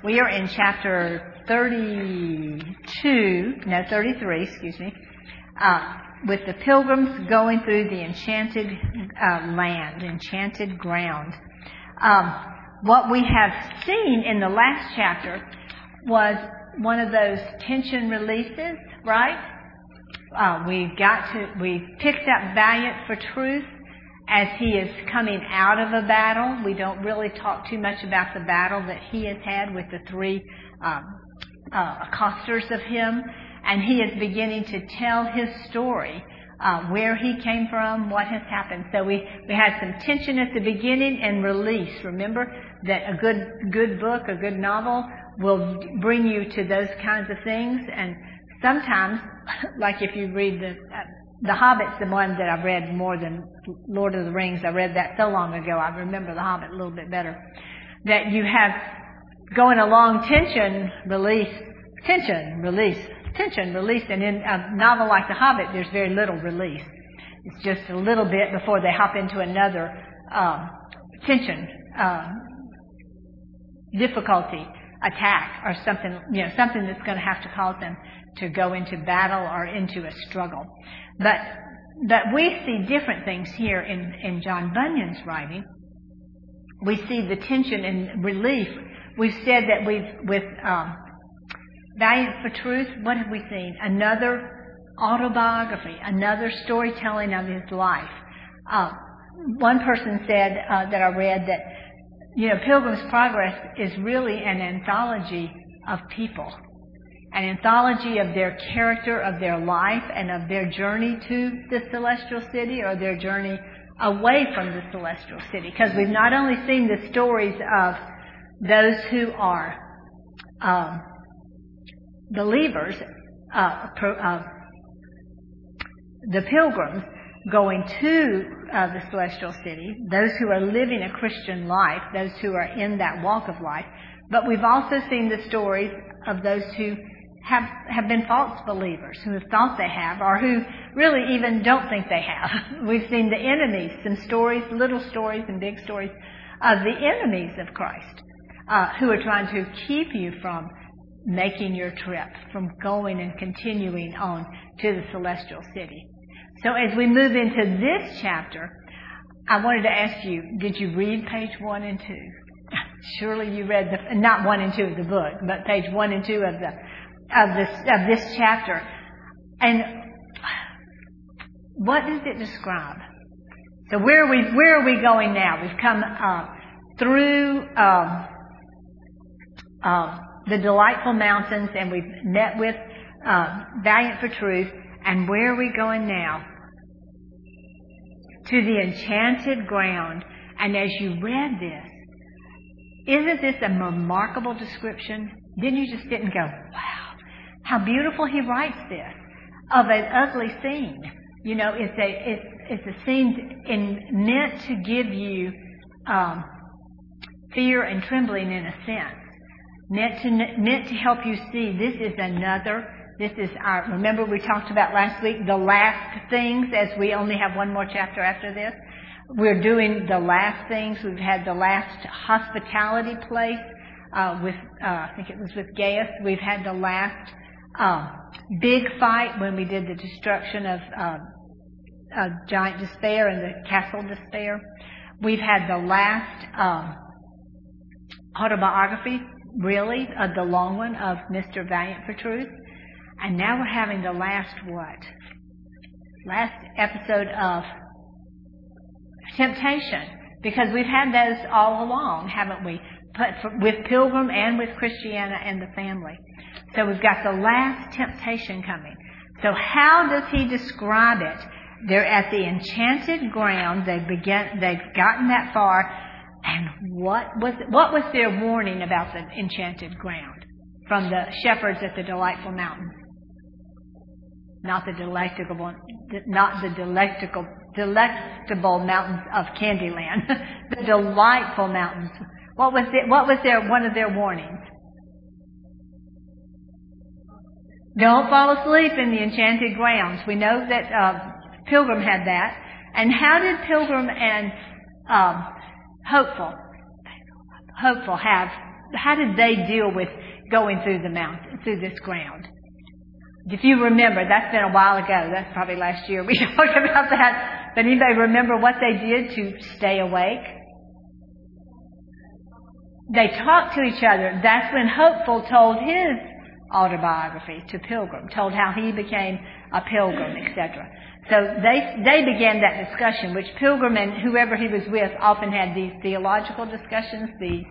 We are in chapter 33, with the pilgrims going through the enchanted land, enchanted ground. What we have seen in the last chapter was one of those tension releases, right? We picked up Valiant for Truth as he is coming out of a battle. We don't really talk too much about the battle that he has had with the three accosters of him, and he is beginning to tell his story, where he came from, what has happened. So we had some tension at the beginning and release. Remember that a good book, a good novel will bring you to those kinds of things, and sometimes, like if you read The Hobbit's the one that I've read more than Lord of the Rings. I read that so long ago. I remember The Hobbit a little bit better. That you have going along tension, release, tension, release, tension, release. And in a novel like The Hobbit, there's very little release. It's just a little bit before they hop into another tension, difficulty, attack, or something, something that's going to have to cause them to go into battle or into a struggle. But we see different things here in John Bunyan's writing. We see the tension and relief. We've said that with Valiant for Truth, what have we seen? Another autobiography, another storytelling of his life. One person said that I read that, Pilgrim's Progress is really an anthology of people. An anthology of their character, of their life, and of their journey to the celestial city or their journey away from the celestial city. Because we've not only seen the stories of those who are believers, the pilgrims going to the celestial city, those who are living a Christian life, those who are in that walk of life, but we've also seen the stories of those who have been false believers, who have thought they have, or who really even don't think they have. We've seen the enemies, some stories, little stories and big stories, of the enemies of Christ, who are trying to keep you from making your trip, from going and continuing on to the celestial city. So as we move into this chapter, I wanted to ask you, did you read page 1 and 2? Surely you read not 1 and 2 of the book, but page 1 and 2 of this chapter. And what does it describe? So where are we going now? We've come through the delightful mountains, and we've met with Valiant for Truth. And where are we going now? To the enchanted ground. And as you read this, isn't this a remarkable description? Didn't you just sit and go, wow, how beautiful he writes this, of an ugly scene. It's a scene meant to give you fear and trembling in a sense. Meant to help you see this is our, remember we talked about last week, the last things, as we only have one more chapter after this. We're doing the last things. We've had the last hospitality place with, I think it was with Gaius. We've had the last big fight when we did the destruction of Giant Despair and the Castle Despair. We've had the last autobiography, really, the long one of Mr. Valiant for Truth. And now we're having the last what? Last episode of temptation. Because we've had those all along, haven't we? With Pilgrim and with Christiana and the family. So we've got the last temptation coming. So how does he describe it? They're at the enchanted ground. They've gotten that far. And what was their warning about the enchanted ground from the shepherds at the delightful mountains? Not the delectable mountains of Candyland. The delightful mountains. What was one of their warnings? Don't fall asleep in the enchanted grounds. We know that Pilgrim had that. And how did Pilgrim and Hopeful have how did they deal with going through the mountain, through this ground? If you remember, that's been a while ago. That's probably last year we talked about that. But anybody remember what they did to stay awake? They talked to each other. That's when Hopeful told his autobiography to Pilgrim, told how he became a pilgrim, etc. So they began that discussion, which Pilgrim and whoever he was with often had these theological discussions, these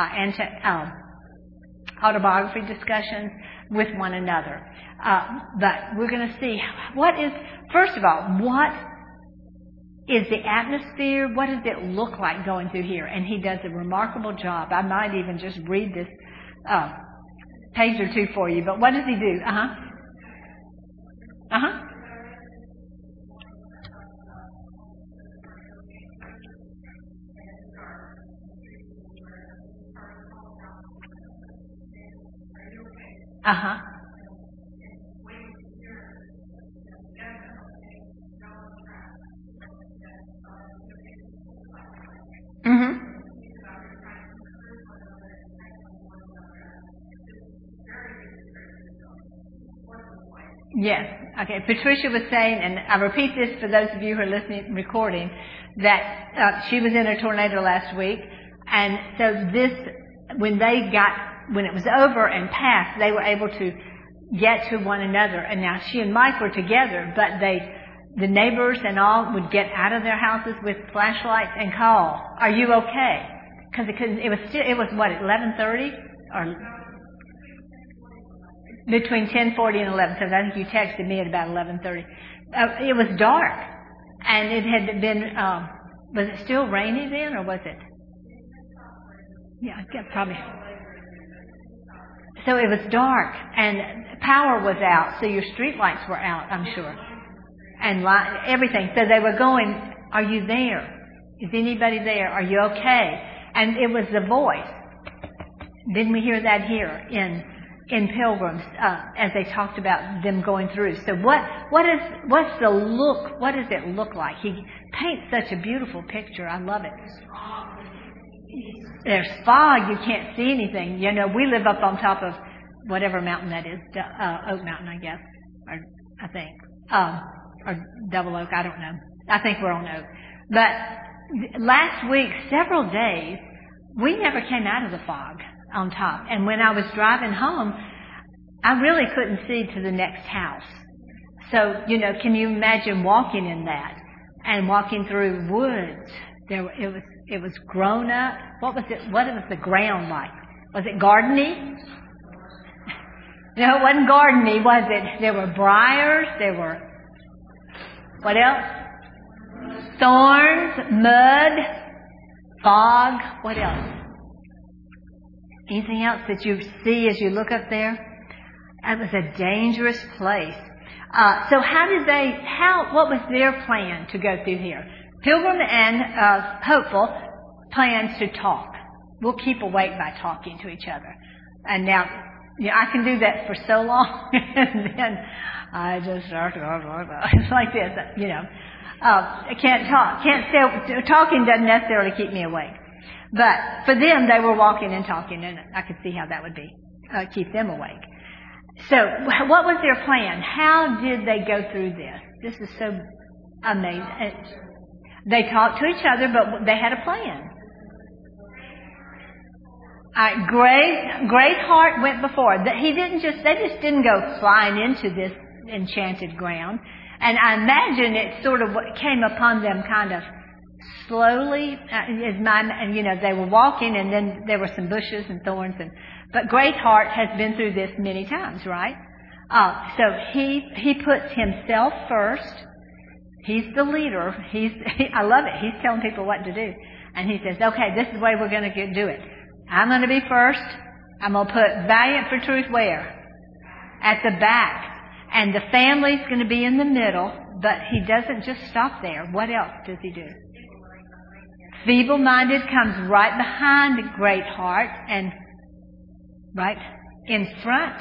autobiography discussions with one another. But we're going to see first of all, what is the atmosphere? What does it look like going through here? And he does a remarkable job. I might even just read this page or two for you. But what does he do? Yes. Okay. Patricia was saying, and I repeat this for those of you who are listening, recording, that she was in a tornado last week, and so when it was over and passed, they were able to get to one another. And now she and Mike were together, but the neighbors and all would get out of their houses with flashlights and call, "Are you okay?" Because it was what, 11:30 or between 10:40 and 11. Because I think you texted me at about 11:30. It was dark, and it had been. Was it still rainy then, or was it? Yeah, probably. So it was dark, and power was out, so your street lights were out, I'm sure, and everything. So they were going, "Are you there? Is anybody there? Are you okay?" And it was the voice. Didn't we hear that here in Pilgrims as they talked about them going through? So what's the look? What does it look like? He paints such a beautiful picture. I love it. There's fog. You can't see anything. You know, we live up on top of whatever mountain that is, Oak Mountain, I guess, or I think, or Double Oak. I don't know. I think we're on Oak. But last week, several days, we never came out of the fog on top. And when I was driving home, I really couldn't see to the next house. So, you know, can you imagine walking in that and walking through woods? It was grown up. What was the ground like? Was it gardeny? No, it wasn't gardeny, was it? There were briars. There were, what else? Thorns, mud, fog. What else? Anything else that you see as you look up there? It was a dangerous place. So what was their plan to go through here? Pilgrim and Hopeful plans to talk. We'll keep awake by talking to each other. And now, I can do that for so long, and then I just start to it's like this, I can't talk. Talking doesn't necessarily keep me awake. But for them, they were walking and talking, and I could see how that would be keep them awake. So, what was their plan? How did they go through this? This is so amazing. They talked to each other, but they had a plan. Greatheart went before. They just didn't go flying into this enchanted ground. And I imagine it sort of came upon them kind of slowly. They were walking, and then there were some bushes and thorns. But Greatheart has been through this many times, right? So he puts himself first. He's the leader. I love it. He's telling people what to do. And he says, "Okay, this is the way we're going to do it. I'm going to be first. I'm going to put Valiant for Truth where? At the back. And the family's going to be in the middle." But he doesn't just stop there. What else does he do? Feeble-minded comes right behind Greatheart and right in front.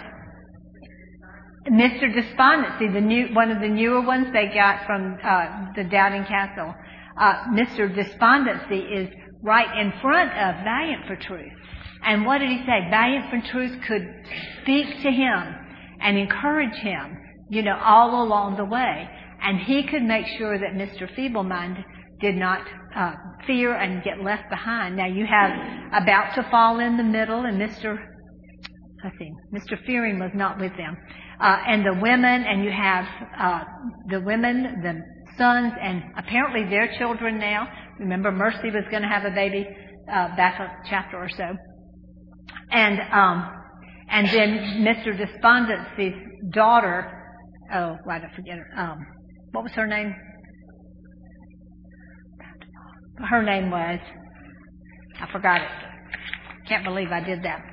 Mr. Despondency, one of the newer ones they got from the Doubting Castle. Mr. Despondency is right in front of Valiant for Truth. And what did he say? Valiant for Truth could speak to him and encourage him, all along the way. And he could make sure that Mr. Feeblemind did not fear and get left behind. Now you have About to Fall in the middle, and Mr. Fearing was not with them. And the women, and you have the women, the sons, and apparently their children now. Remember, Mercy was going to have a baby back a chapter or so. And then Mr. Despondency's daughter, I forget her. What was her name? Her name was, I forgot it. Can't believe I did that.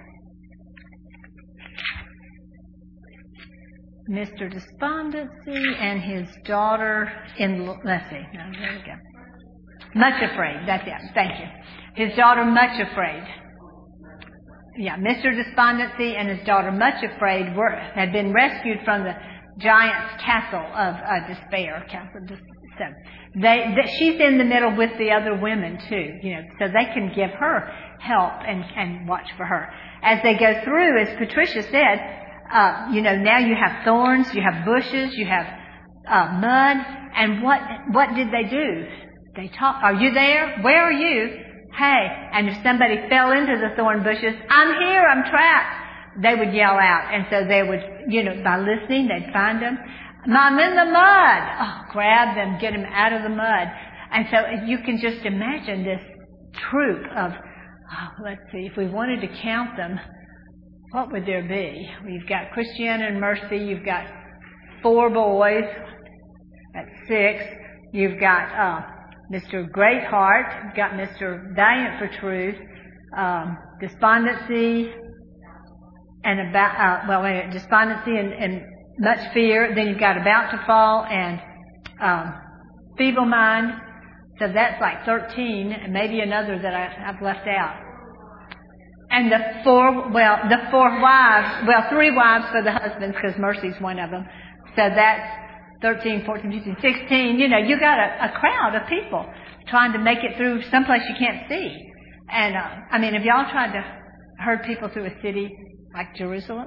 Mr. Despondency and his daughter let's see. No, there we go. Much Afraid. That's it. Thank you. His daughter, Much Afraid. Yeah, Mr. Despondency and his daughter, Much Afraid, had been rescued from the giant's castle of despair. So she's in the middle with the other women too, so they can give her help and watch for her. As they go through, as Patricia said, now you have thorns, you have bushes, you have mud, and what did they do? They talk. Are you there? Where are you? Hey, and if somebody fell into the thorn bushes, I'm here, I'm trapped, they would yell out. And so they would, by listening, they'd find them. I'm in the mud. Oh, grab them, get them out of the mud. And so you can just imagine this troop of, let's see, if we wanted to count them, what would there be? We've got Christiana and Mercy. You've got 4 boys. That's 6. You've got Mr. Greatheart. You've got Mr. Valiant for Truth. Despondency and Despondency and Much Fear. Then you've got About to Fall and Feeblemind. So that's like 13, and maybe another that I've left out. And the 4 wives, 3 wives for the husbands, because Mercy's one of them. So that's 13, 14, 15, 16. You got a crowd of people trying to make it through someplace you can't see. And, have y'all tried to herd people through a city like Jerusalem?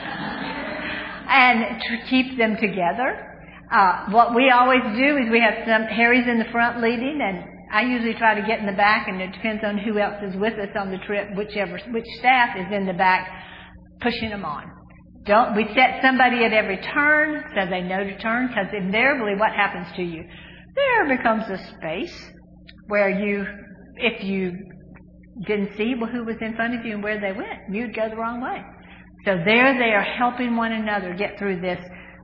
And to keep them together. What we always do is we have Harry's in the front leading, and I usually try to get in the back, and it depends on who else is with us on the trip, which staff is in the back, pushing them on. We set somebody at every turn so they know to turn, because invariably what happens to you? There becomes a space where if you didn't see who was in front of you and where they went, you'd go the wrong way. So there they are helping one another get through this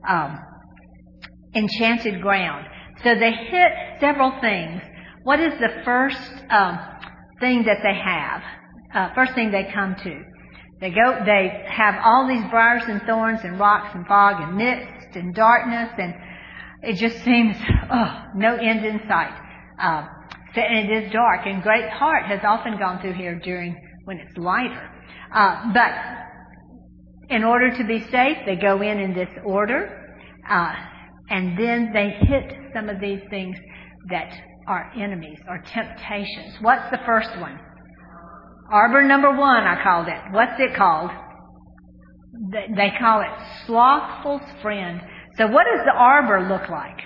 enchanted ground. So they hit several things. What is the first thing that they have? First thing they come to. They have all these briars and thorns and rocks and fog and mist and darkness, and it just seems, no end in sight. And it is dark, and Greatheart has often gone through here when it's lighter. But in order to be safe, they go in this order, and then they hit some of these things that are enemies or temptations. What's the first one? Arbor number 1, I called it. What's it called? They call it Slothful's Friend. So what does the arbor look like?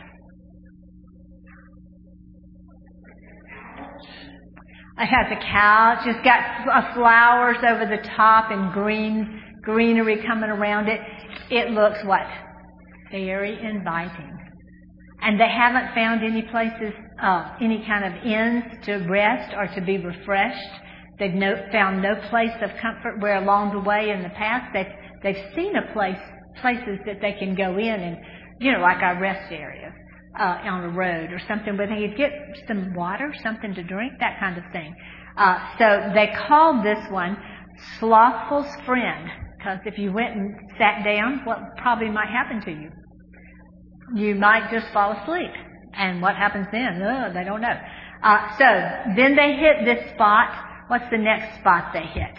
It has a couch. It's got flowers over the top and greenery coming around it. It looks what? Very inviting. And they haven't found any places, any kind of inns to rest or to be refreshed. They've found no place of comfort where along the way in the past they've seen places that they can go in and, like our rest areas on a road or something where they could get some water, something to drink, that kind of thing. So they called this one Slothful's Friend, because if you went and sat down, what probably might happen to you? You might just fall asleep. And what happens then? They don't know. So then they hit this spot. What's the next spot they hit?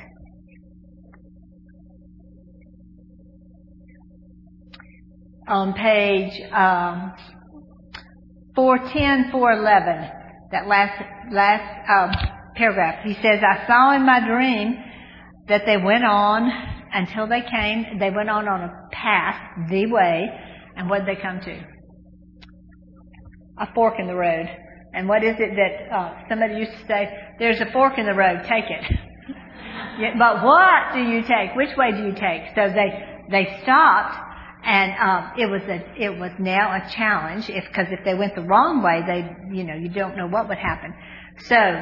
On page 410, 411, that last paragraph. He says, I saw in my dream that they went on until they went on a path, the way, and what did they come to? A fork in the road. And what is it that somebody used to say? There's a fork in the road, take it. Yeah, but what do you take? Which way do you take? So they stopped, and it was now a challenge, because if they went the wrong way, you don't know what would happen. So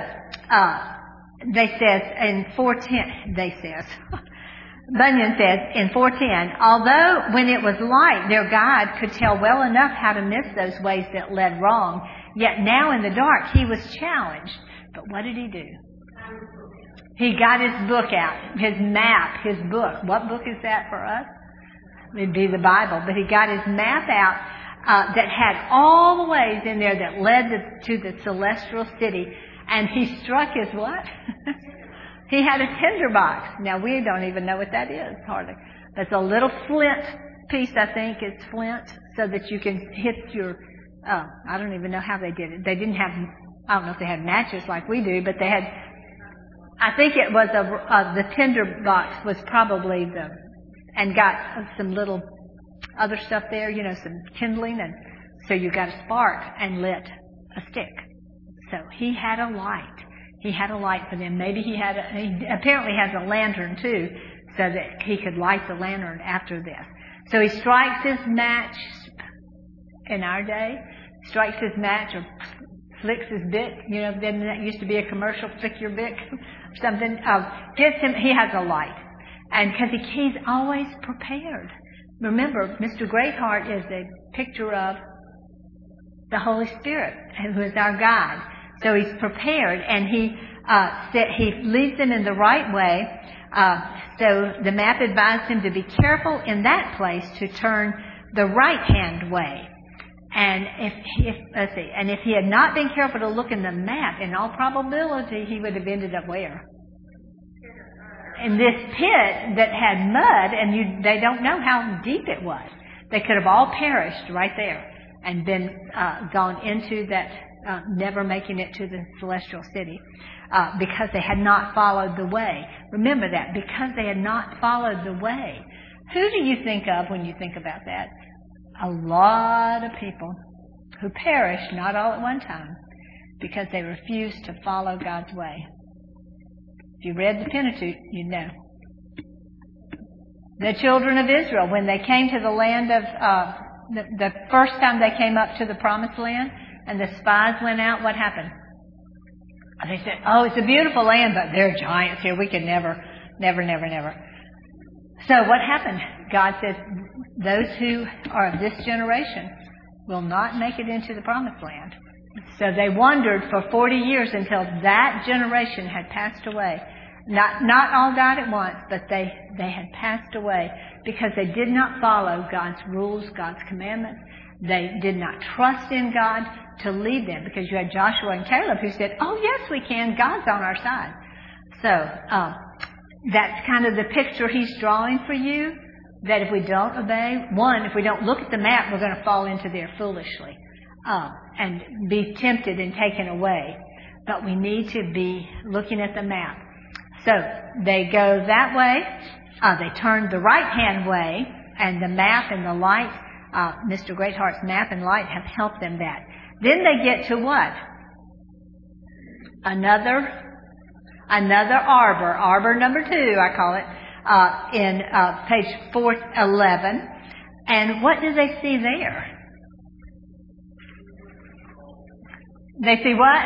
they says in 410, Bunyan says in 410, although when it was light, their guide could tell well enough how to miss those ways that led wrong, yet now in the dark he was challenged. But what did he do? He got his book out, his map, his book. What book is that for us? It'd be the Bible. But he got his map out that had all the ways in there that led to the celestial city. And he struck his what? He had a tinderbox. Now, we don't even know what that is, hardly. It's a little flint piece, I think. It's flint, so that you can hit your, I don't even know how they did it. They didn't have, I don't know if they had matches like we do, but they had, I think it was the tinderbox was probably and got some little other stuff there, some kindling, and so you got a spark and lit a stick. So he had a light. He had a light for them. Maybe he apparently has a lantern too, so that he could light the lantern after this. So he strikes his match in our day, strikes his match or flicks his bic. Then that used to be a commercial, flick your bic or something. He has a light. And because he's always prepared. Remember, Mr. Greatheart is a picture of the Holy Spirit, who is our guide. So he's prepared, and he leads them in the right way. So the map advised him to be careful in that place to turn the right-hand way. And if he had not been careful to look in the map, in all probability, he would have ended up where? In this pit that had mud, and they don't know how deep it was. They could have all perished right there and been gone into that, never making it to the celestial city, because they had not followed the way. Remember that, because they had not followed the way. Who do you think of when you think about that? A lot of people who perished, not all at one time, because they refused to follow God's way. If you read the Pentateuch, you know. The children of Israel, when they came to the land of, the first time they came up to the promised land, and the spies went out, what happened? They said, oh, it's a beautiful land, but there are giants here. We could never. So what happened? God said, those who are of this generation will not make it into the promised land. So they wandered for 40 years until that generation had passed away. Not all died at once, but they had passed away because they did not follow God's rules, God's commandments. They did not trust in God to lead them, because you had Joshua and Caleb who said, oh yes we can, God's on our side. So that's kind of the picture he's drawing for you, that if we don't obey, if we don't look at the map, we're going to fall into there foolishly and be tempted and taken away. But we need to be looking at the map. So they go that way. They turn the right-hand way, and the map and the light, Mr. Greatheart's map and light have helped them that. Then they get to what? Another arbor. Arbor number 2, I call it, in page 411. And what do they see there? They see what?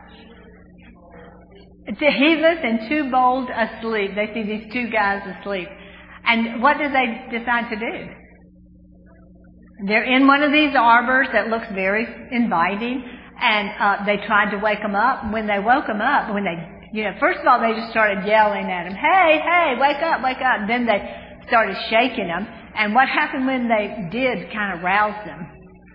Heedless and too bold asleep. They see these 2 guys asleep. And what do they decide to do? They're in one of these arbors that looks very inviting, and they tried to wake them up. When they woke them up, first of all, they just started yelling at them, hey, wake up, wake up. And then they started shaking them. And what happened when they did kind of rouse them?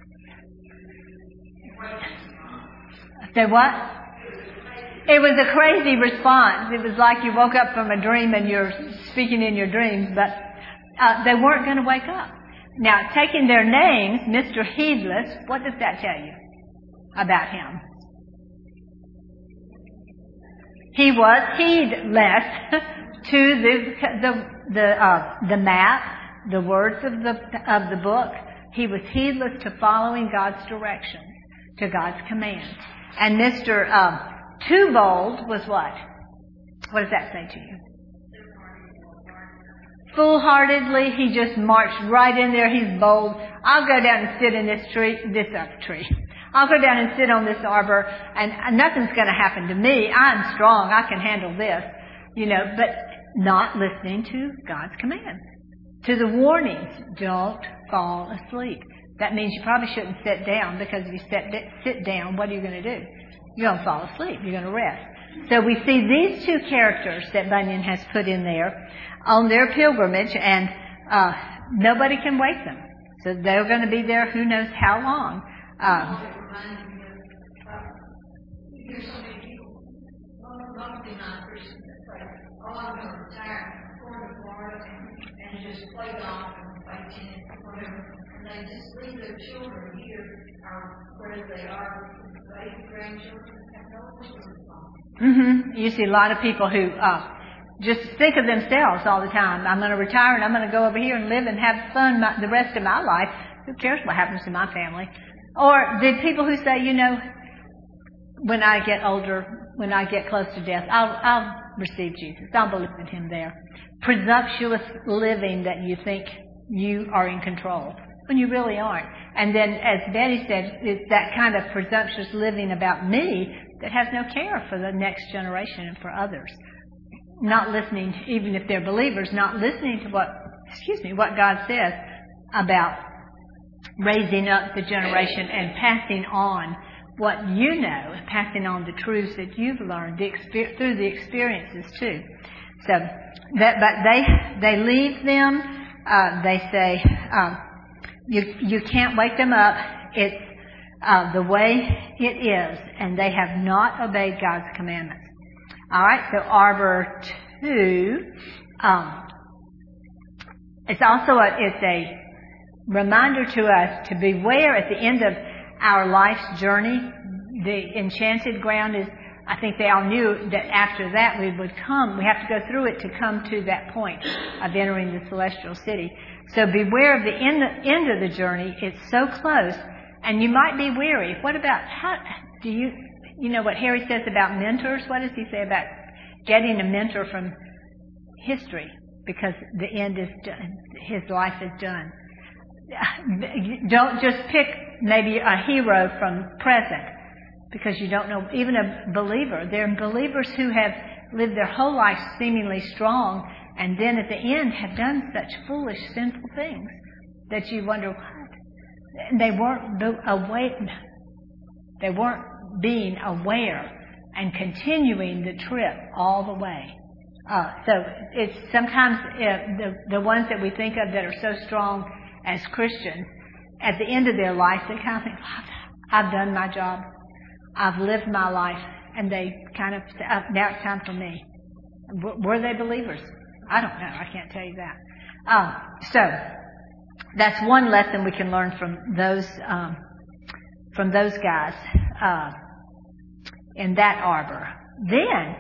Say what? It was a crazy response. It was like you woke up from a dream and you're speaking in your dreams, but they weren't going to wake up. Now, taking their names, Mr. Heedless, what does that tell you about him? He was heedless. to the map, the words of the book. He was heedless to following God's directions, to God's commands. And Mr. Too Bold was what? What does that say to you? Foolhardily, he just marched right in there. He's bold. I'll go down and sit in this tree. I'll go down and sit on this arbor, and nothing's going to happen to me. I'm strong. I can handle this. But not listening to God's commands. To the warnings, don't fall asleep. That means you probably shouldn't sit down, because if you sit down, what are you going to do? You're going to fall asleep. You're going to rest. So we see these two characters that Bunyan has put in there on their pilgrimage, and nobody can wake them. So they're going to be there who knows how long. Here's so many people, mostly non-Christians, that say, I'm going to retire, go to Florida, and just play golf and play tennis and whatever. And they just leave their children here, or where they are, baby grandchildren, have no responsibility. You see a lot of people who just think of themselves all the time. I'm going to retire and I'm going to go over here and live and have fun the rest of my life. Who cares what happens to my family? Or the people who say, when I get older, when I get close to death, I'll receive Jesus. I'll believe in Him there. Presumptuous living that you think you are in control when you really aren't. And then, as Betty said, it's that kind of presumptuous living about me that has no care for the next generation and for others. Not listening, even if they're believers, not listening to what God says about raising up the generation and passing on what passing on the truths that you've learned through the experiences too. So, but they leave them. They say you can't wake them up. It's the way it is, and they have not obeyed God's commandments. All right. So Arbor 2. It's also a reminder to us to beware at the end of our life's journey. The enchanted ground is, I think they all knew that after that we have to go through it to come to that point of entering the celestial city. So beware of the end of the journey. It's so close, and you might be weary. What about, you know what Harry says about mentors? What does he say about getting a mentor from history? Because the end is done. His life is done. Don't just pick maybe a hero from present, because you don't know, even a believer. There are believers who have lived their whole life seemingly strong, and then at the end have done such foolish, sinful things that you wonder what. They weren't being aware and continuing the trip all the way. So it's sometimes the ones that we think of that are so strong as Christians, at the end of their life, they kind of think, I've done my job. I've lived my life. And they kind of say, now it's time for me. Were they believers? I don't know. I can't tell you that. So that's one lesson we can learn from those guys in that arbor. Then,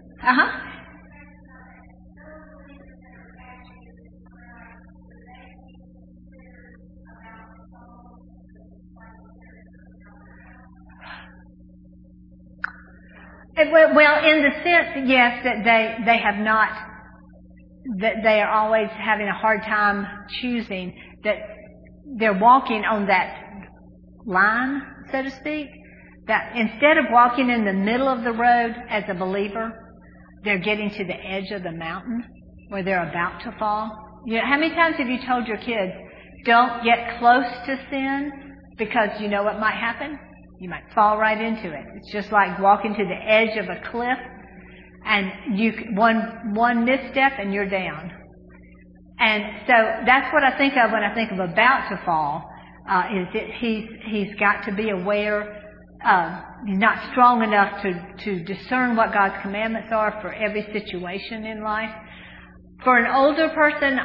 well, in the sense, yes, that they have not, that they are always having a hard time choosing, that they're walking on that line, so to speak, that instead of walking in the middle of the road as a believer, they're getting to the edge of the mountain where they're about to fall. How many times have you told your kids, don't get close to sin, because you know what might happen? You might fall right into it. It's just like walking to the edge of a cliff, and one misstep and you're down. And so that's what I think of when I think of about to fall. Is that he's got to be aware. He's not strong enough to discern what God's commandments are for every situation in life. For an older person,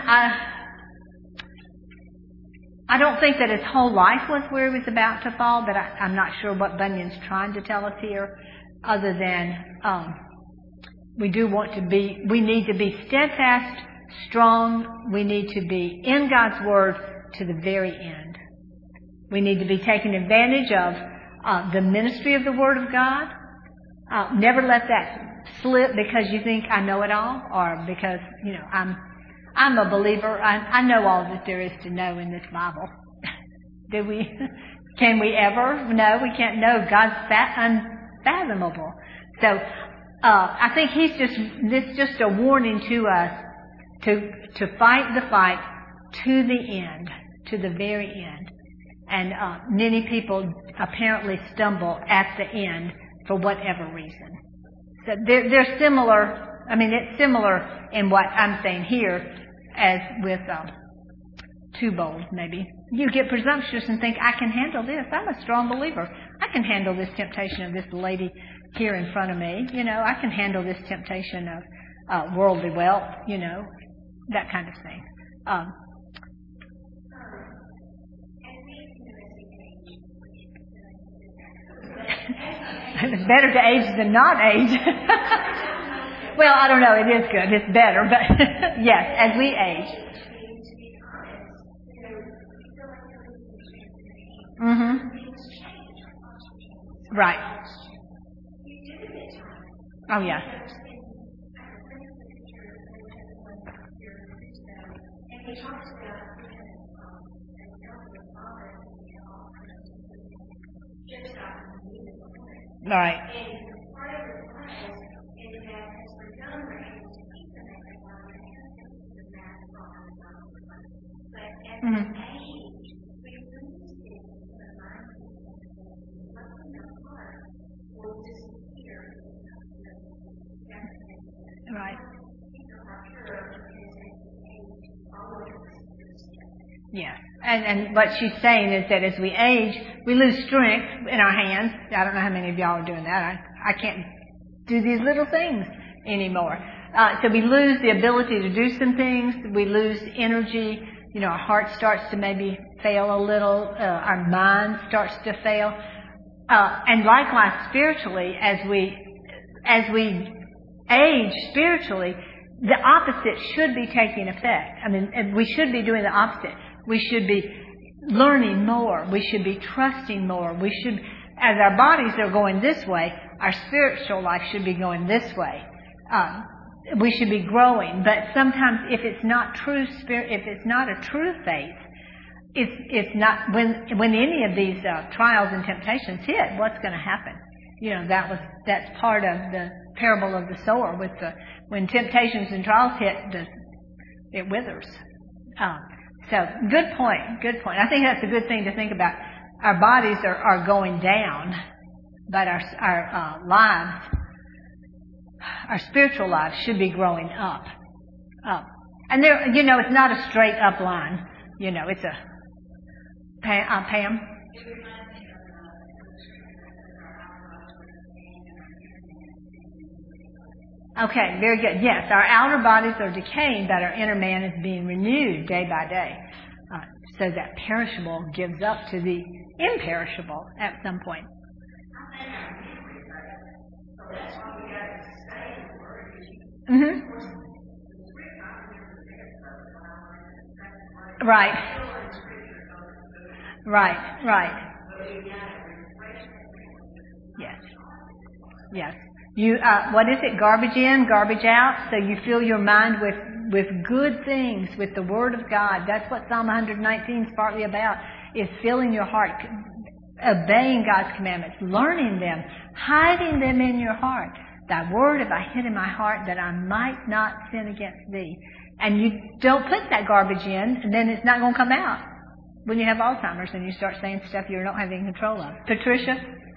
I don't think that his whole life was where he was about to fall, but I'm not sure what Bunyan's trying to tell us here, other than, We need to be steadfast, strong. We need to be in God's Word to the very end. We need to be taking advantage of the ministry of the Word of God. Never let that slip because you think I know it all, or because, I'm a believer. I know all that there is to know in this Bible. Do we? Can we ever? No, we can't know. God's unfathomable. So, I think it's just a warning to us to fight the fight to the end, to the very end. And many people apparently stumble at the end for whatever reason. So they're similar. I mean, it's similar in what I'm saying here as with too bold, maybe. You get presumptuous and think, I can handle this. I'm a strong believer. I can handle this temptation of this lady here in front of me. I can handle this temptation of worldly wealth, that kind of thing. It's better to age than not age. Well, I don't know. It is good. It's better. But yes, as we age. Mm-hmm. Right. Oh, yes. All right. Mm-hmm. Right. Yes. And what she's saying is that as we age, we lose strength in our hands. I don't know how many of y'all are doing that. I can't do these little things anymore. So we lose the ability to do some things. We lose energy. Our heart starts to maybe fail a little. Our mind starts to fail. And likewise, spiritually, as we age spiritually, the opposite should be taking effect. I mean, we should be doing the opposite. We should be learning more. We should be trusting more. We should, as our bodies are going this way, our spiritual life should be going this way. We should be growing. But sometimes, if it's not true if it's not a true faith, it's not when any of these trials and temptations hit. What's going to happen? That's part of the parable of the sower. When temptations and trials hit, it withers. So good point. I think that's a good thing to think about. Our bodies are going down, but our lives, our spiritual lives, should be growing up. And there, it's not a straight up line. It's a Pam. Okay, very good. Yes, our outer bodies are decaying, but our inner man is being renewed day by day. So that perishable gives up to the imperishable at some point. Mm-hmm. Right. Yes. You, what is it? Garbage in, garbage out. So you fill your mind with good things, with the Word of God. That's what Psalm 119 is partly about, is filling your heart, obeying God's commandments, learning them, hiding them in your heart. Thy word have I hid in my heart that I might not sin against thee. And you don't put that garbage in, and then it's not going to come out when you have Alzheimer's and you start saying stuff you don't have any control of. Patricia?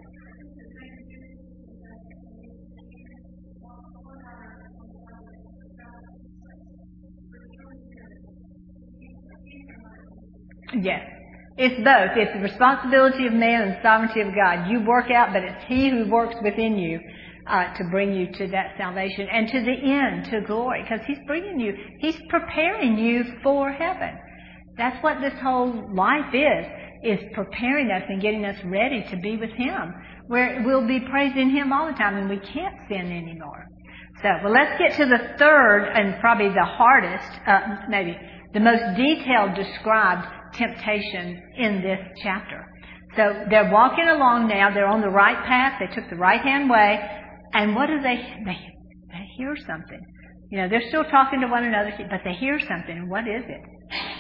Yes. It's both. It's the responsibility of man and the sovereignty of God. You work out, but it's He who works within you to bring you to that salvation and to the end, to glory. Because He's preparing you for heaven. That's what this whole life is preparing us and getting us ready to be with Him, where we'll be praising Him all the time and we can't sin anymore. So, well, let's get to the third and probably the hardest, maybe the most detailed described temptation in this chapter. So they're walking along now. They're on the right path. They took the right-hand way. And what do they hear something. You know, they're still talking to one another, but they hear something. And what is it?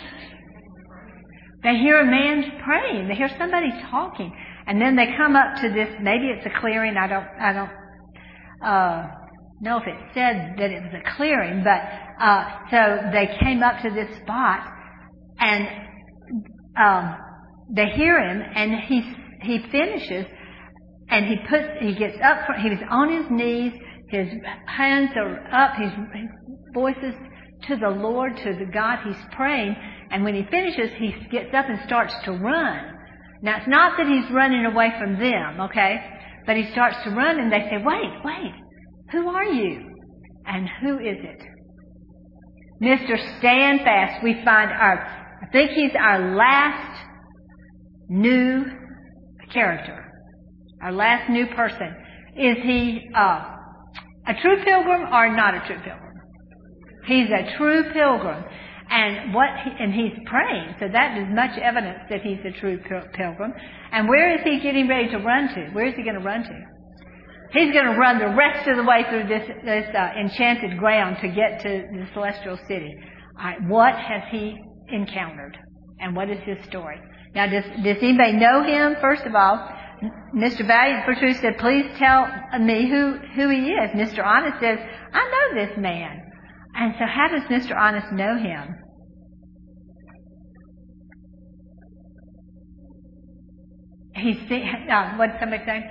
They hear a man praying. They hear somebody talking. And then they come up to this, maybe it's a clearing. I don't know if it said that it was a clearing, but so they came up to this spot, and they hear him, and he finishes, and he gets up. He was on his knees. His hands are up. His voice is to the Lord, to the God he's praying. And when he finishes, he gets up and starts to run. Now, it's not that he's running away from them, okay? But he starts to run, and they say, wait, who are you? And who is it? Mr. Standfast, we find I think he's our last new character, our last new person. Is he a true pilgrim or not a true pilgrim? He's a true pilgrim. And he's praying, so that is much evidence that he's a true pilgrim. And where is he getting ready to run to? Where is he going to run to? He's going to run the rest of the way through this enchanted ground to get to the celestial city. All right, what has he encountered? And what is his story? Now, does anybody know him? First of all, Mr. Valiant for Truth said, please tell me who he is. Mr. Honest says, I know this man. And so how does Mr. Honest know him? What did somebody say?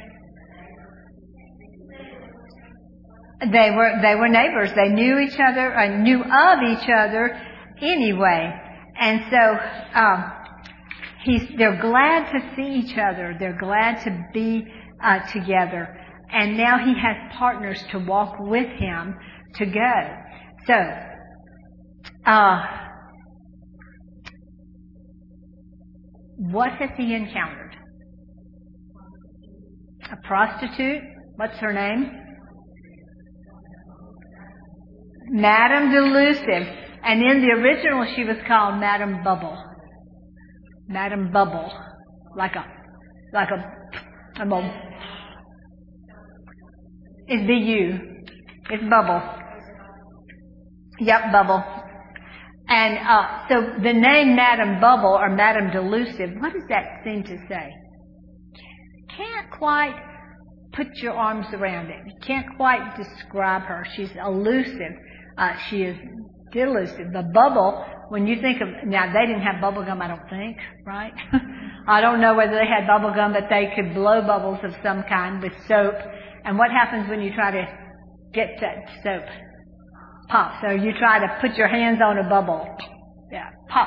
They were neighbors. They knew each other, knew of each other anyway. And so, they're glad to see each other. They're glad to be, together. And now he has partners to walk with him to go. So, what has he encountered? A prostitute? What's her name? Madame Delusive. And in the original she was called Madame Bubble. Madame Bubble. Like a it's B-U. It's Bubble. Yep, Bubble. And so the name Madame Bubble or Madame Delusive, what does that seem to say? Can't quite put your arms around it. You can't quite describe her. She's elusive. She is delusive. The bubble, when you think of, now they didn't have bubble gum, I don't think, right? I don't know whether they had bubble gum, but they could blow bubbles of some kind with soap. And what happens when you try to get that soap? Pop. So you try to put your hands on a bubble. Yeah, pop.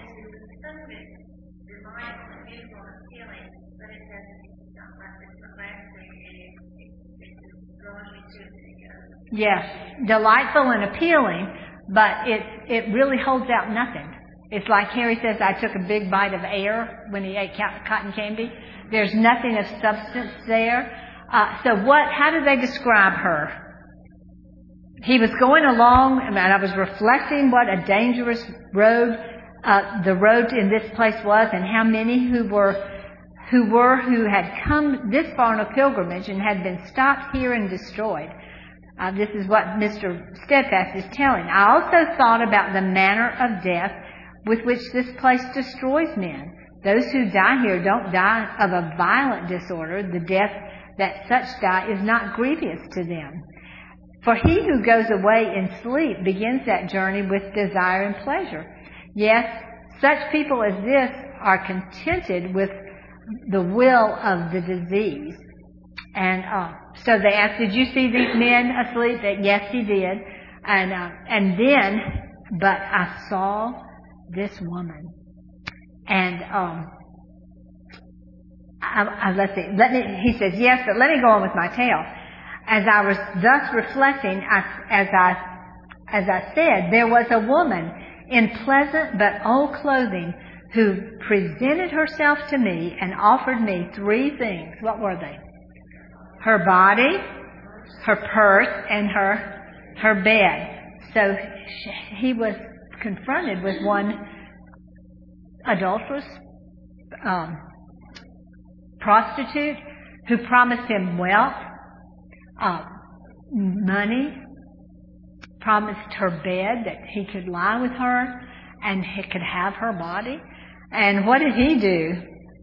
Yes, delightful and appealing, but it really holds out nothing. It's like Harry says, I took a big bite of air when he ate cotton candy. There's nothing of substance there. So how do they describe her? He was going along, and I was reflecting what a dangerous road the road in this place was, and how many who had come this far on a pilgrimage and had been stopped here and destroyed. This is what Mr. Steadfast is telling. I also thought about the manner of death with which this place destroys men. Those who die here don't die of a violent disorder. The death that such die is not grievous to them. For he who goes away in sleep begins that journey with desire and pleasure. Yes, such people as this are contented with the will of the disease. And so they asked, did you see these men asleep? Yes, he did. And then, but I saw this woman. And let's see. He says, yes, but let me go on with my tale. As I was thus reflecting, as I said, there was a woman in pleasant but old clothing who presented herself to me and offered me 3 things. What were they? Her body, her purse, and her her bed. So he was confronted with one adulterous prostitute who promised him wealth, money, promised her bed that he could lie with her and he could have her body. And what did he do?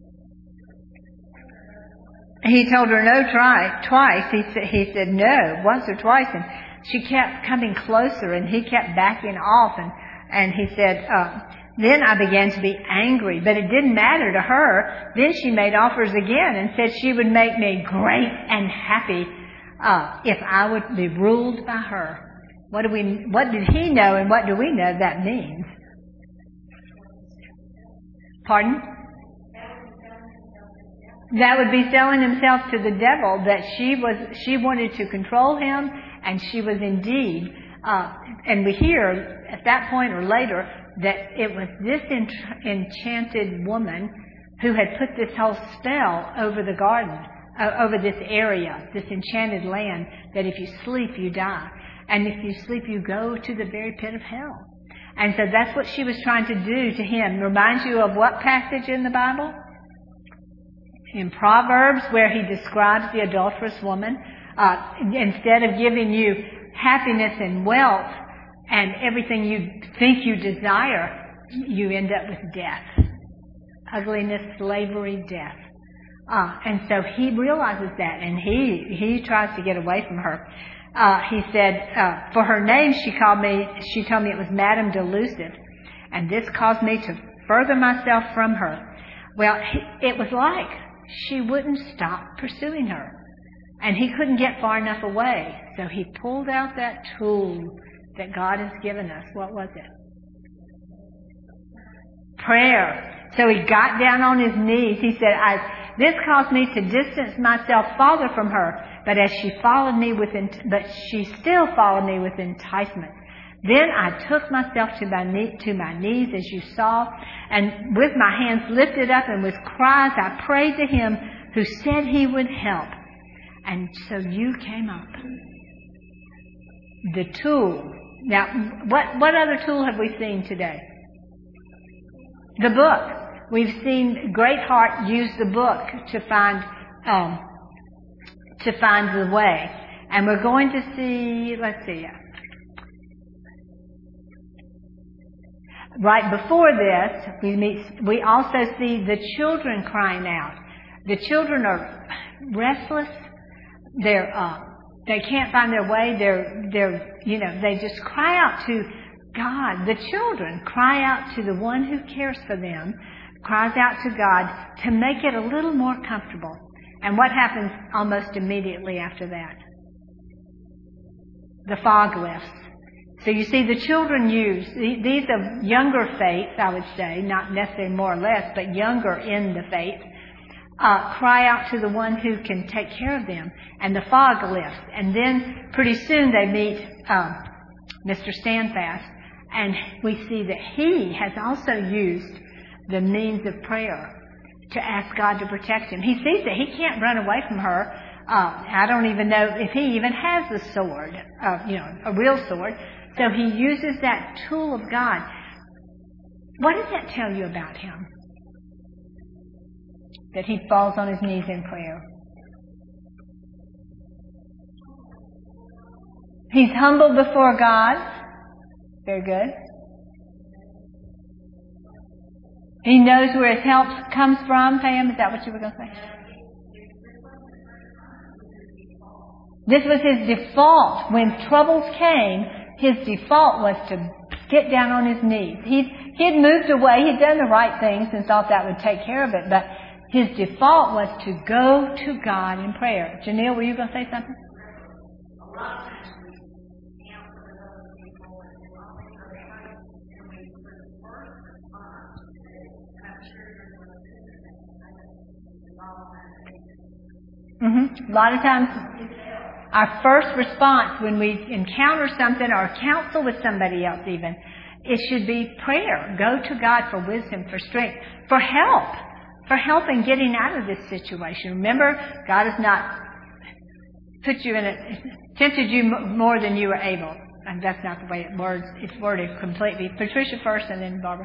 He told her no twice. He said no once or twice, and she kept coming closer, and he kept backing off. And he said, then I began to be angry, but it didn't matter to her. Then she made offers again and said she would make me great and happy if I would be ruled by her. What did he know, and what do we know that means? Pardon? That would be selling himself to the devil, that she wanted to control him, and she was indeed, and we hear at that point or later that it was this enchanted woman who had put this whole spell over the garden, over this area, this enchanted land, that if you sleep, you die. And if you sleep, you go to the very pit of hell. And so that's what she was trying to do to him. Reminds you of what passage in the Bible? In Proverbs, where he describes the adulterous woman. Instead of giving you happiness and wealth and everything you think you desire, you end up with death. Ugliness, slavery, death. And so he realizes that, and he tries to get away from her. He said, for her name she told me it was Madame Delusive, and this caused me to further myself from her. Well, it was like she wouldn't stop pursuing her, and he couldn't get far enough away. So he pulled out that tool that God has given us. What was it? Prayer. So he got down on his knees. He said, this caused me to distance myself farther from her, but she still followed me with enticement. Then I took myself to my knees, as you saw, and with my hands lifted up and with cries I prayed to him who said he would help. And so you came up. The tool. Now, what other tool have we seen today? The book. We've seen Greatheart use the book to find the way. And we're going to see, let's see. Right before this, we also see the children crying out. The children are restless. They can't find their way. They just cry out to God. The children cry out to the one who cares for them, cries out to God to make it a little more comfortable. And what happens almost immediately after that? The fog lifts. So you see, the children these are younger faiths, I would say, not necessarily more or less, but younger in the faith, cry out to the one who can take care of them. And the fog lifts. And then pretty soon they meet Mr. Standfast. And we see that he has also used the means of prayer to ask God to protect him. He sees that he can't run away from her. I don't even know if he even has a sword, a real sword. So he uses that tool of God. What does that tell you about him? That he falls on his knees in prayer. He's humble before God. Very good. He knows where his help comes from. Pam, is that what you were going to say? This was his default. When troubles came, his default was to get down on his knees. He'd moved away. He'd done the right things and thought that would take care of it. But his default was to go to God in prayer. Janelle, were you going to say something? A lot of times, our first response when we encounter something or counsel with somebody else even, it should be prayer. Go to God for wisdom, for strength, for help in getting out of this situation. Remember, God is not tempted you more than you were able. And that's not the way it's worded completely. Patricia first and then Barbara.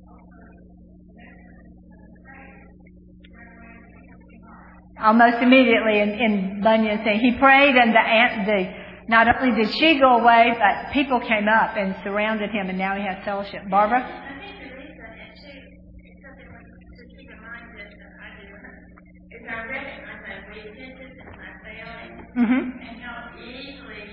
Almost immediately in Bunyan saying, he prayed and not only did she go away, but people came up and surrounded him and now he has fellowship. Barbara? I think the reason, and too, it's something to keep in mind that I do, is I recognize my weaknesses and my failings, and how easily,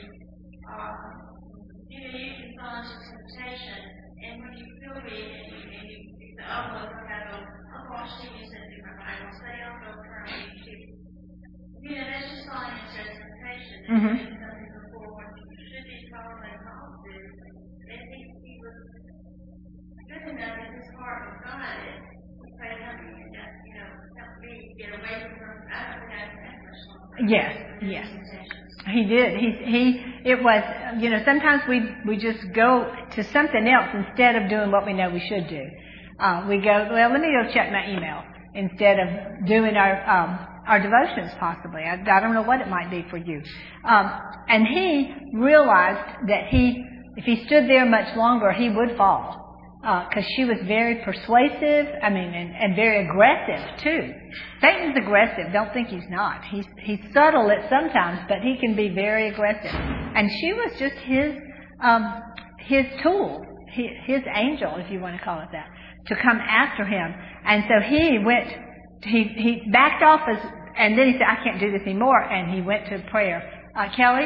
you can fall into temptation, and when you feel weak and you say, oh, look, I'll watch TV and do my Bible study, I'll go for a YouTube. That's just falling into a temptation. And something before when you should be following Paul to. And he was good enough in his heart with God. He prayed, help me, help me get away from I don't think I had much longer. Yes. He did. It was, sometimes we just go to something else instead of doing what we know we should do. We go, well, let me go check my email instead of doing our devotions possibly. I don't know what it might be for you. And he realized that if he stood there much longer, he would fall. Because she was very persuasive, and very aggressive too. Satan's aggressive. Don't think he's not. He's subtle at sometimes, but he can be very aggressive. And she was just his tool, his angel, if you want to call it that, to come after him. And so he backed off and then he said, I can't do this anymore, and he went to prayer. Kelly?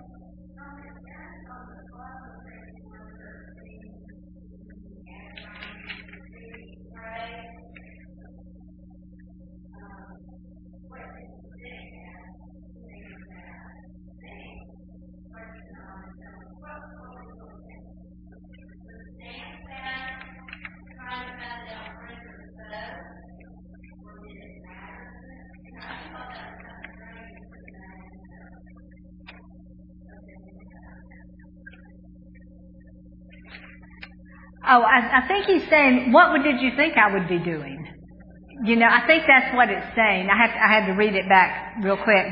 Oh, I think he's saying, what did you think I would be doing? I think that's what it's saying. I had to read it back real quick,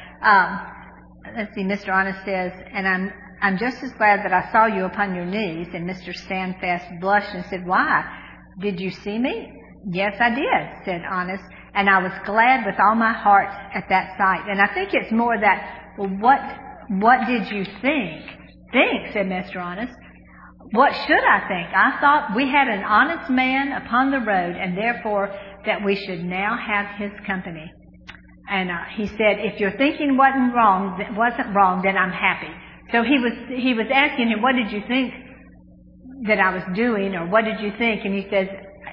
but let's see. Mr. Honest says, and I'm just as glad that I saw you upon your knees. And Mr. Standfast blushed and said, why? Did you see me? Yes, I did, said Honest, and I was glad with all my heart at that sight. And I think it's more that, well, what did you think? Think, said Mr. Honest. What should I think? I thought we had an honest man upon the road, and therefore that we should now have his company. And he said, if your thinking wasn't wrong, then I'm happy. So he was asking him, what did you think that I was doing, or what did you think? And he says,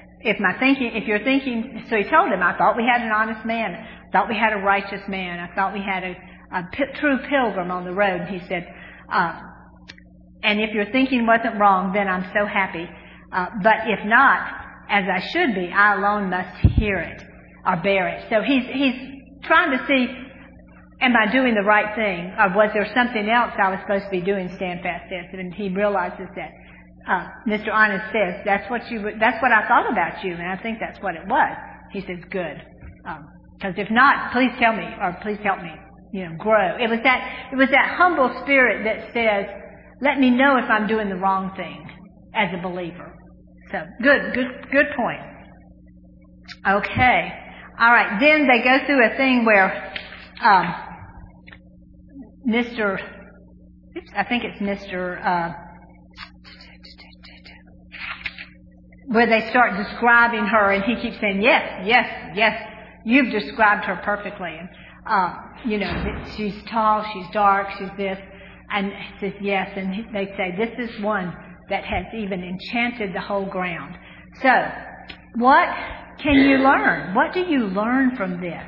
if you're thinking, so he told him, I thought we had an honest man. I thought we had a righteous man. I thought we had a true pilgrim on the road. And he said, and if your thinking wasn't wrong, then I'm so happy. But if not, as I should be, I alone must hear it or bear it. So he's trying to see, am I doing the right thing? Or was there something else I was supposed to be doing, Standfast says. And he realizes that Mr. Honest says, that's what I thought about you, and I think that's what it was. He says, good. Because if not, please tell me, or please help me, grow. It was that humble spirit that says, let me know if I'm doing the wrong thing as a believer. So, good point. Okay. All right. Then they go through a thing where where they start describing her, and he keeps saying, yes, you've described her perfectly. And, she's tall, she's dark, she's this. And he says, yes, and they say, this is one that has even enchanted the whole ground. So, what can you learn? What do you learn from this?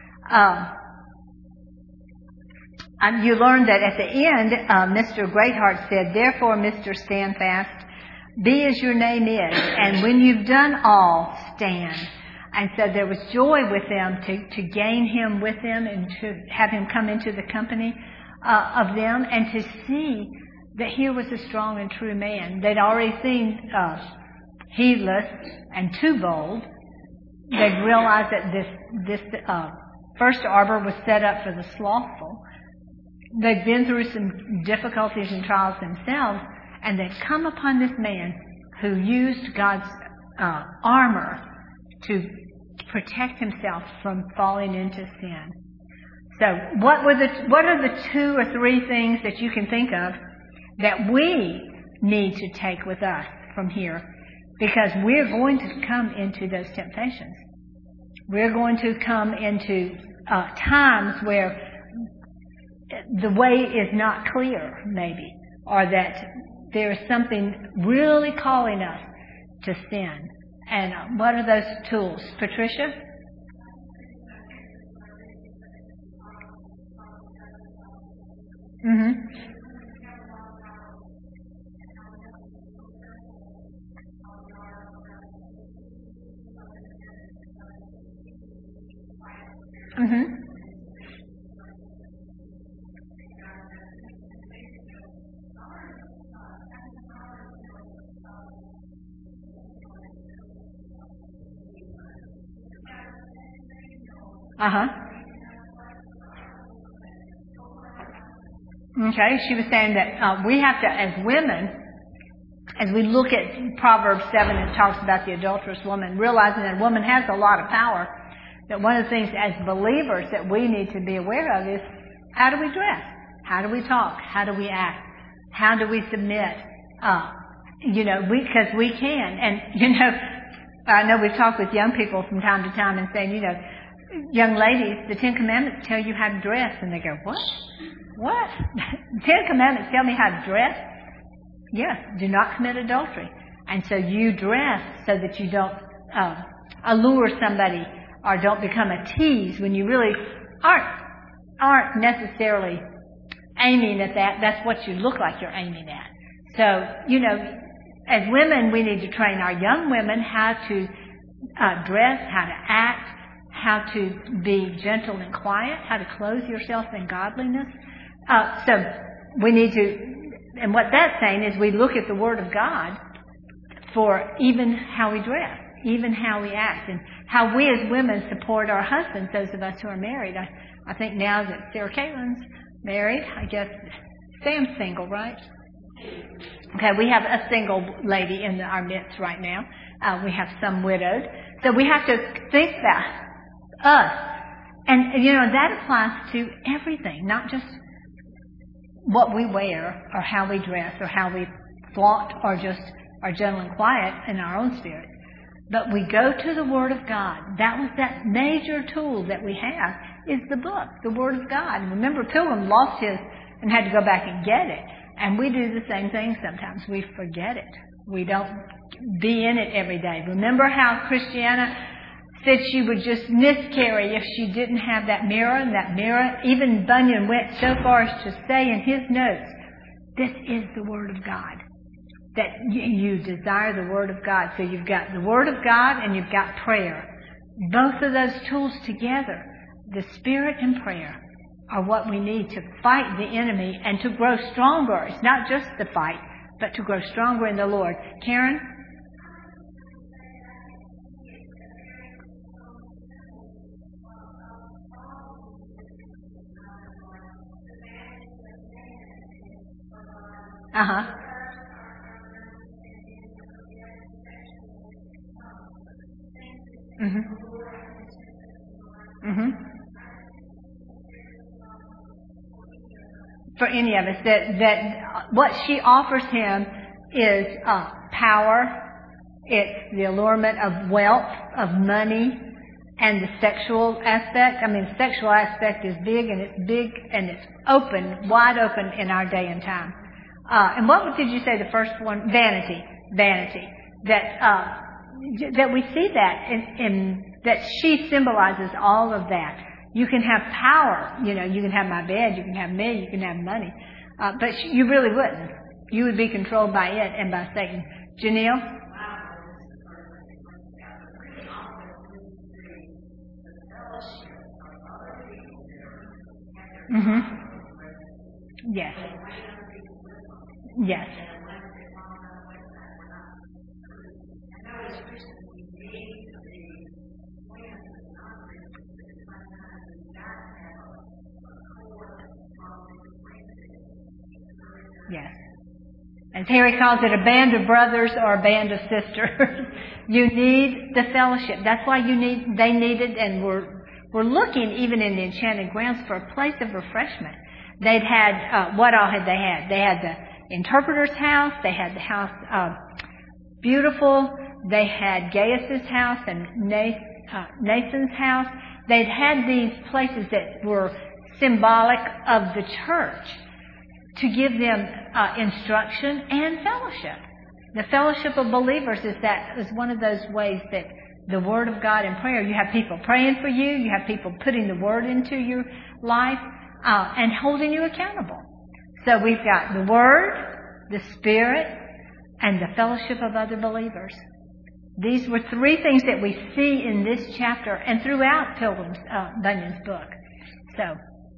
You learn that at the end, Mr. Greatheart said, therefore, Mr. Standfast, be as your name is, and when you've done all, stand. And so there was joy with them to gain him with them and to have him come into the company of them, and to see that here was a strong and true man. They'd already seen heedless and too bold. They'd realized that this first arbor was set up for the slothful, They've been through some difficulties and trials themselves, and they've come upon this man who used God's armor to protect himself from falling into sin. So what are the 2 or 3 things that you can think of that we need to take with us from here? Because we're going to come into those temptations. We're going to come into times where the way is not clear, maybe, or that there is something really calling us to sin. And what are those tools? Patricia? Mm-hmm. Mm-hmm. Uh-huh. Okay, she was saying that we have to, as women, as we look at Proverbs 7, it talks about the adulterous woman, realizing that a woman has a lot of power, that one of the things as believers that we need to be aware of is how do we dress? How do we talk? How do we act? How do we submit? Because we can. And, I know we've talked with young people from time to time and saying, young ladies, the 10 Commandments tell you how to dress. And they go, what? What? 10 Commandments tell me how to dress? Yes, do not commit adultery. And so you dress so that you don't allure somebody or don't become a tease when you really aren't necessarily aiming at that. That's what you look like you're aiming at. So, as women, we need to train our young women how to dress, how to act, how to be gentle and quiet, how to clothe yourself in godliness. So we need to, and what that's saying is we look at the Word of God for even how we dress, even how we act, and how we as women support our husbands, those of us who are married. I think now that Sarah Caitlin's married, I guess Sam's single, right? Okay, we have a single lady in our midst right now. We have some widowed. So we have to think about us. And, that applies to everything, not just what we wear or how we dress or how we flaunt or just are gentle and quiet in our own spirit. But we go to the Word of God. That was that major tool that we have is the book, the Word of God. And remember, Pilgrim lost his and had to go back and get it. And we do the same thing sometimes. We forget it. We don't be in it every day. Remember how Christiana said she would just miscarry if she didn't have that mirror, and that mirror, even Bunyan went so far as to say in his notes, this is the Word of God. That you desire the Word of God. So you've got the Word of God and you've got prayer. Both of those tools together, the Spirit and prayer, are what we need to fight the enemy and to grow stronger. It's not just the fight, but to grow stronger in the Lord. Karen? Uh-huh. Mm-hmm. Mm-hmm. For any of us, that what she offers him is power, it's the allurement of wealth, of money, and the sexual aspect. I mean, the sexual aspect is big and it's open, wide open in our day and time. And what did you say the first one? Vanity. That we see that in that she symbolizes all of that. You can have power, you can have my bed, you can have me, you can have money, but you really wouldn't. You would be controlled by it and by Satan. Janelle? Mm-hmm. Yes. Yes. As Harry calls it, a band of brothers or a band of sisters. You need the fellowship. That's why they needed, and we're looking even in the Enchanted Grounds for a place of refreshment. They'd had, what all had they had? They had the interpreter's house, they had the house of Beautiful, they had Gaius's house and Nathan's house. They'd had these places that were symbolic of the church to give them instruction and fellowship. The fellowship of believers is one of those ways that the Word of God and prayer, you have people praying for you, you have people putting the Word into your life, and holding you accountable. So we've got the Word, the Spirit, and the fellowship of other believers. These were three things that we see in this chapter and throughout Bunyan's book. So,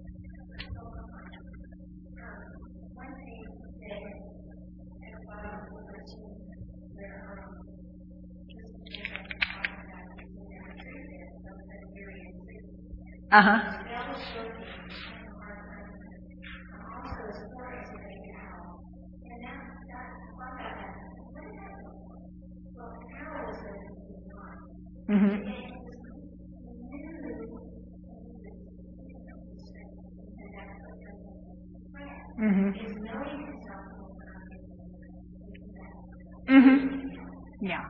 yeah.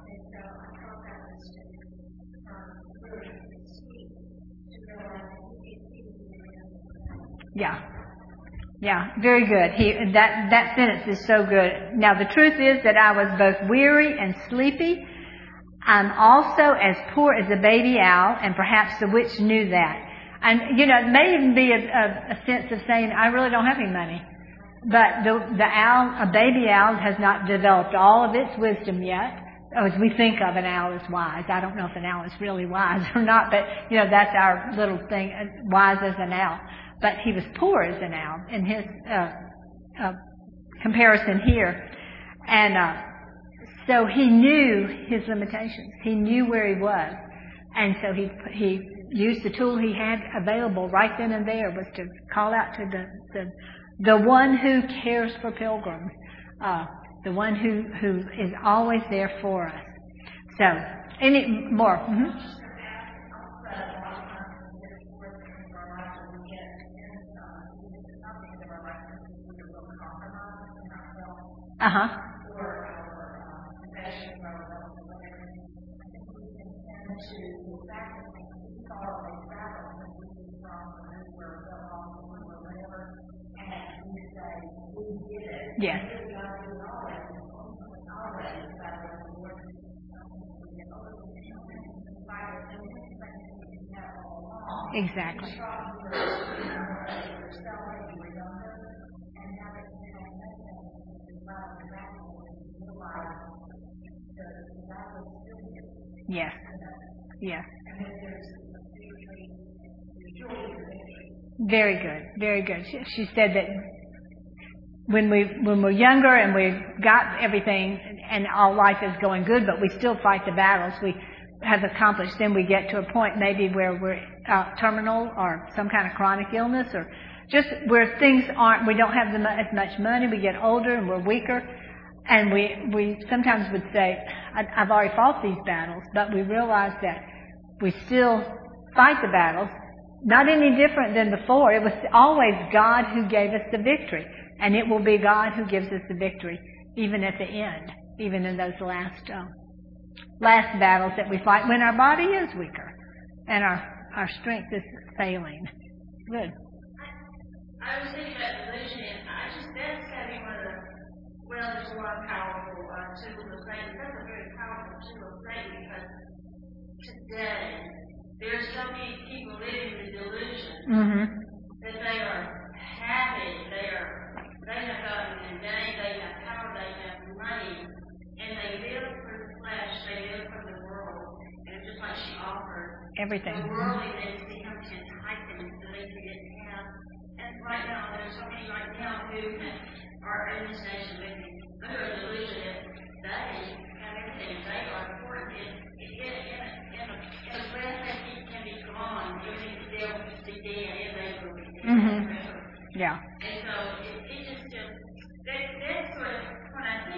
Yeah, very good. That sentence is so good. Now the truth is that I was both weary and sleepy. I'm also as poor as a baby owl, and perhaps the witch knew that. And, it may even be a sense of saying, I really don't have any money. But the owl, a baby owl, has not developed all of its wisdom yet. As we think of an owl as wise. I don't know if an owl is really wise or not, but, that's our little thing, wise as an owl. But he was poor as an owl in his comparison here. And so he knew his limitations. He knew where he was. And so he used the tool he had available right then and there, was to call out to the one who cares for pilgrims, the one who is always there for us. So, any more? Yes. Exactly. Yes. Yes. Very good. Very good. She said that when we're younger and we've got everything and our life is going good, but we still fight the battles we have accomplished, then we get to a point maybe where we're terminal or some kind of chronic illness, or just where things we don't have as much money, we get older and we're weaker, and we sometimes would say, I've already fought these battles, but we realize that we still fight the battles, not any different than before. It was always God who gave us the victory. And it will be God who gives us the victory, even at the end, even in those last battles that we fight, when our body is weaker and our strength is failing. Good. I was thinking about delusion, and that's got to be one of the, there's a lot of powerful tools of Satan. That's a very powerful tool of Satan, because today there's so many people living in delusion that they are happy, they have gotten a day, they have power, they have money, and they live for the flesh, they live for the world. And it's just like she offered everything. The worldly things become to entice them to things they didn't have. And right now, there's so many right now who are in this nation living under a delusion that they have everything. They are important. In a breath, they can be gone. Everything the devil is dead, and they will be dead. Yeah. And so it just that's sort of, when I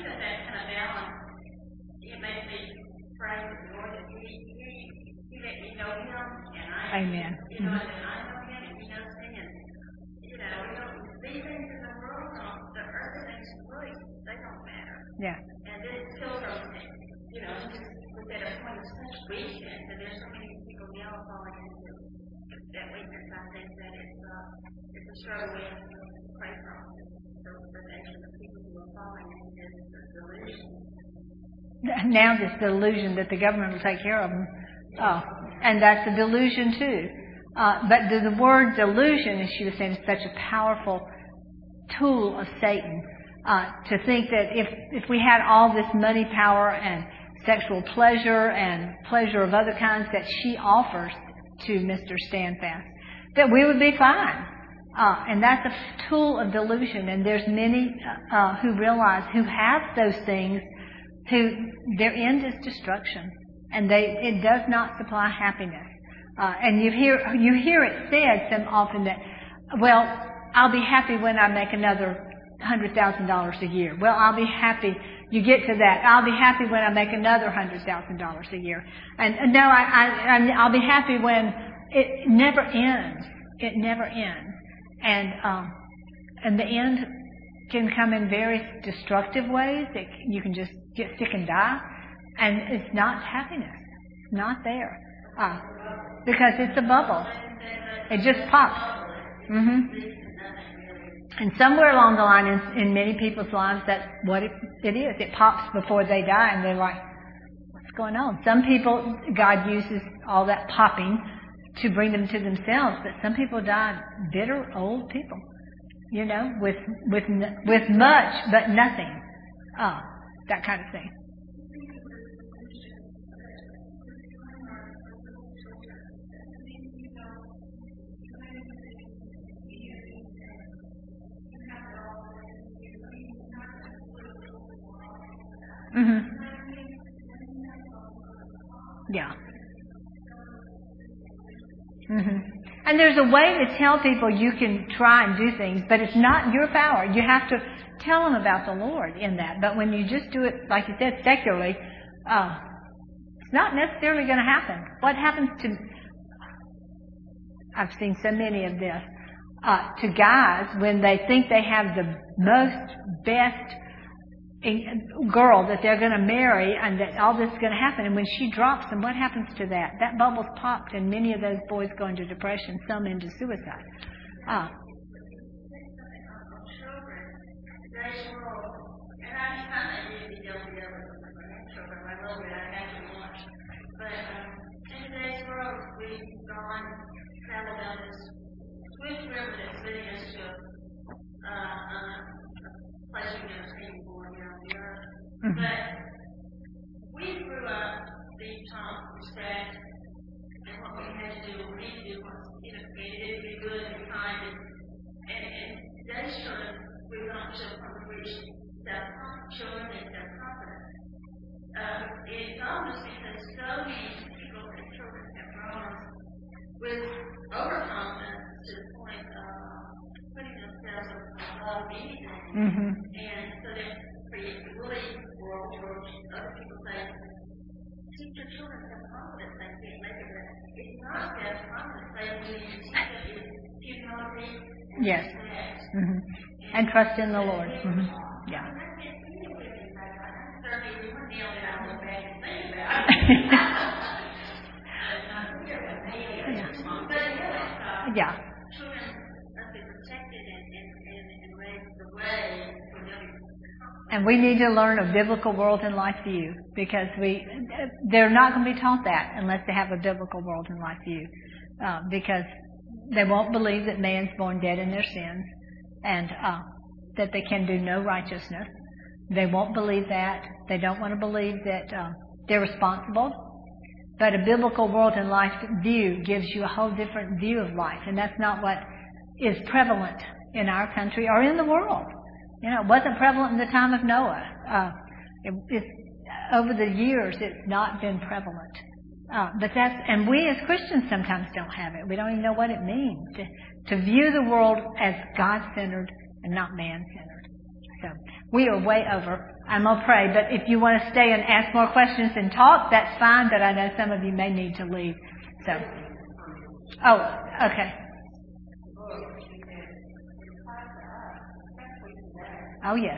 he let me know him, and I, Amen. you know, and I know him, and he knows me, and, you know, these things in the world, the earthly things, really, they don't matter. Yeah. And then children, you know, just with that point of such weakness, and there's so many people now falling into that weakness. I think that it's a struggle we have to pray for the nation of people who are falling into this delusion. Now this delusion that the government will take care of them. And that's a delusion too. But the word delusion, as she was saying, is such a powerful tool of Satan. To think that if we had all this money, power, and sexual pleasure and pleasure of other kinds that she offers to Mr. Standfast, that we would be fine. And that's a tool of delusion. And there's many who realize, who have those things, who their end is destruction, and it does not supply happiness. And you hear it said so often that, well, I'll be happy when I make another $100,000 a year. Well, I'll be happy. You get to that. I'll be happy when I make another $100,000 a year. And no, I'll be happy when it never ends. It never ends. And the end can come in various destructive ways. You can just get sick and die. And it's not happiness. It's not there. Because it's a bubble. It just pops. And somewhere along the line in many people's lives, that's what it is. It pops before they die, and they're like, what's going on? Some people, God uses all that popping to bring them to themselves, but some people die bitter old people, you know, with much but nothing. That kind of thing. Yeah. And there's a way to tell people you can try and do things, but it's not your power. You have to tell them about the Lord in that. But when you just do it, like you said, secularly, it's not necessarily going to happen. What happens to... I've seen so many of this. To guys, when they think they have the best girl that they're going to marry and that all this is going to happen, and when she drops them, what happens to that? That bubble's popped, and many of those boys go into depression, some into suicide. But we grew up being taught respect, and what we had to do, what we needed to do was, you know, we needed to be good and kind, and today's children, we don't show from which children and self-confidence. It's almost because so many people and children have grown up with overconfidence to the point of putting themselves above anything, and so they create really world where other people say, teach your children self-confidence, they can't make it. It's not self-confidence, they need to teach them humility and respect. And trust in the Lord. Yeah. Yeah. Children must be protected and raised the way for them. And we need to learn a biblical world and life view, because they're not going to be taught that unless they have a biblical world and life view, because they won't believe that man's born dead in their sins and that they can do no righteousness. They won't believe that. They don't want to believe that they're responsible. But a biblical world and life view gives you a whole different view of life, and that's not what is prevalent in our country or in the world. You know, it wasn't prevalent in the time of Noah. Over the years, it's not been prevalent. And we as Christians sometimes don't have it. We don't even know what it means to view the world as God-centered and not man-centered. So we are way over. I'm going to pray. But if you want to stay and ask more questions and talk, that's fine, but I know some of you may need to leave. So, oh, okay. Oh, yes.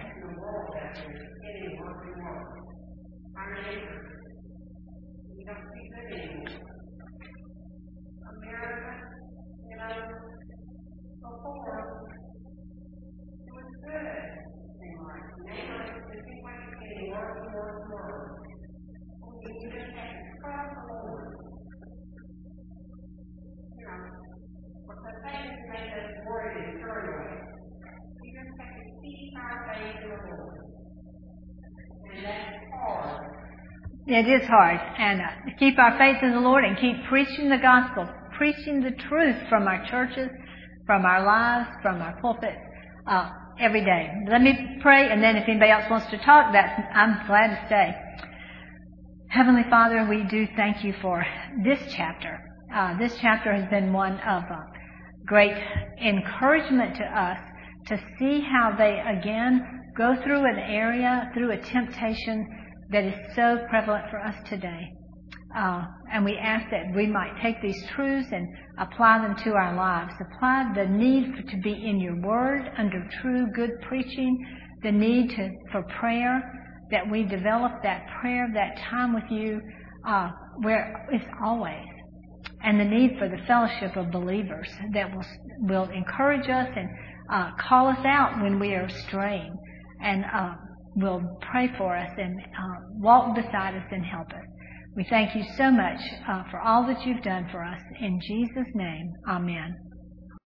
It is hard. And keep our faith in the Lord and keep preaching the gospel, preaching the truth from our churches, from our lives, from our pulpits, every day. Let me pray, and then if anybody else wants to talk, I'm glad to stay. Heavenly Father, we do thank you for this chapter. This chapter has been one of great encouragement to us to see how they again go through an area, through a temptation that is so prevalent for us today. And we ask that we might take these truths and apply them to our lives. Apply the need to be in your word under true good preaching, the need for prayer, that we develop that prayer, that time with you, where it's always. And the need for the fellowship of believers that will encourage us and call us out when we are straying, and will pray for us and walk beside us and help us. We thank you so much for all that you've done for us. In Jesus' name, amen.